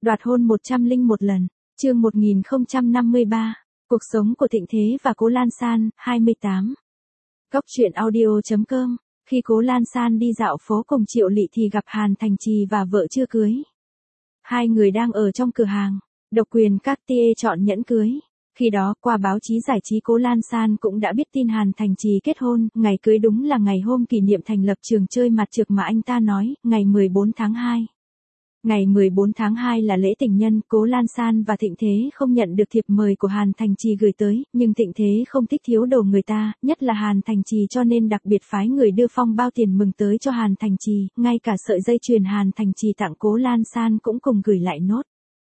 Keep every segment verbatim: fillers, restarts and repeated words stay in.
Đoạt hôn một trăm lẻ một lần, chương một nghìn không trăm năm mươi ba, cuộc sống của Thịnh Thế và Cố Lan San, hai mươi tám. Góc truyện audio chấm com, khi Cố Lan San đi dạo phố cùng Triệu Lị thì gặp Hàn Thành Trì và vợ chưa cưới. Hai người đang ở trong cửa hàng, độc quyền Cartier chọn nhẫn cưới. Khi đó, qua báo chí giải trí Cố Lan San cũng đã biết tin Hàn Thành Trì kết hôn, ngày cưới đúng là ngày hôm kỷ niệm thành lập trường chơi mặt trược mà anh ta nói, ngày mười bốn tháng hai. Ngày mười bốn tháng hai là lễ tình nhân, Cố Lan San và Thịnh Thế không nhận được thiệp mời của Hàn Thành Trì gửi tới, nhưng Thịnh Thế không thích thiếu đồ người ta, nhất là Hàn Thành Trì cho nên đặc biệt phái người đưa phong bao tiền mừng tới cho Hàn Thành Trì, ngay cả sợi dây chuyền Hàn Thành Trì tặng Cố Lan San cũng cùng gửi lại nốt.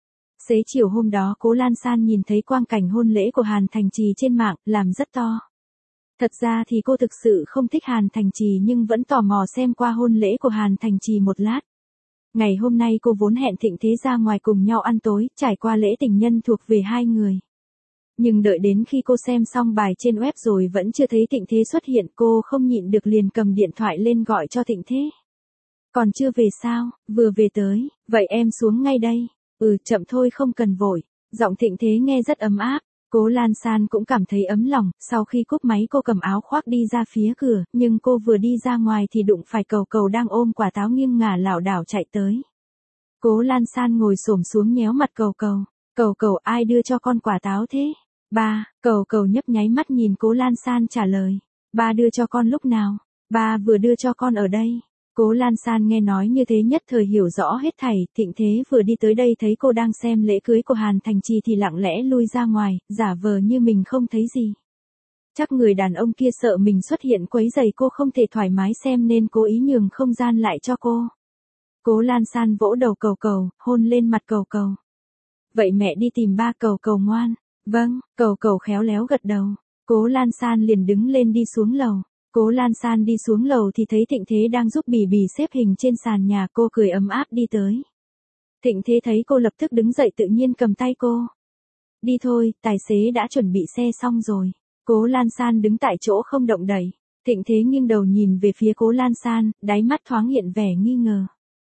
Xế chiều hôm đó Cố Lan San nhìn thấy quang cảnh hôn lễ của Hàn Thành Trì trên mạng, làm rất to. Thật ra thì cô thực sự không thích Hàn Thành Trì nhưng vẫn tò mò xem qua hôn lễ của Hàn Thành Trì một lát. Ngày hôm nay cô vốn hẹn Thịnh Thế ra ngoài cùng nhau ăn tối, trải qua lễ tình nhân thuộc về hai người. Nhưng đợi đến khi cô xem xong bài trên web rồi vẫn chưa thấy Thịnh Thế xuất hiện, cô không nhịn được liền cầm điện thoại lên gọi cho Thịnh Thế. Còn chưa về sao? Vừa về tới, vậy em xuống ngay đây. Ừ, chậm thôi không cần vội. Giọng Thịnh Thế nghe rất ấm áp. Cố Lan San cũng cảm thấy ấm lòng, sau khi cúp máy cô cầm áo khoác đi ra phía cửa, nhưng cô vừa đi ra ngoài thì đụng phải Cầu Cầu đang ôm quả táo nghiêng ngả lảo đảo chạy tới. Cố Lan San ngồi xổm xuống nhéo mặt Cầu Cầu. Cầu Cầu, ai đưa cho con quả táo thế? Ba. Cầu Cầu nhấp nháy mắt nhìn Cố Lan San trả lời. Ba đưa cho con lúc nào? Ba vừa đưa cho con ở đây. Cố Lan San nghe nói như thế nhất thời hiểu rõ hết thảy, Thịnh Thế vừa đi tới đây thấy cô đang xem lễ cưới của Hàn Thành Trì thì lặng lẽ lui ra ngoài, giả vờ như mình không thấy gì. Chắc người đàn ông kia sợ mình xuất hiện quấy rầy cô không thể thoải mái xem nên cố ý nhường không gian lại cho cô. Cố Lan San vỗ đầu Cầu Cầu, hôn lên mặt Cầu Cầu. Vậy mẹ đi tìm ba. Cầu Cầu ngoan. Vâng, Cầu Cầu khéo léo gật đầu. Cố Lan San liền đứng lên đi xuống lầu. Cố Lan San đi xuống lầu thì thấy Thịnh Thế đang giúp Bì Bì xếp hình trên sàn nhà, cô cười ấm áp đi tới. Thịnh Thế thấy cô lập tức đứng dậy tự nhiên cầm tay cô. Đi thôi, tài xế đã chuẩn bị xe xong rồi. Cố Lan San đứng tại chỗ không động đậy. Thịnh Thế nghiêng đầu nhìn về phía Cố Lan San, đáy mắt thoáng hiện vẻ nghi ngờ.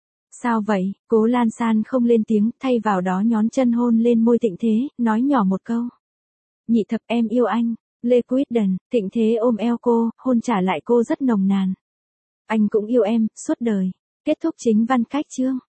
Sao vậy? Cố Lan San không lên tiếng, thay vào đó nhón chân hôn lên môi Thịnh Thế, nói nhỏ một câu. Nhị thập em yêu anh. Lê Quyết Đần, Thịnh Thế ôm eo cô, hôn trả lại cô rất nồng nàn. Anh cũng yêu em, suốt đời. Kết thúc chính văn cách chương.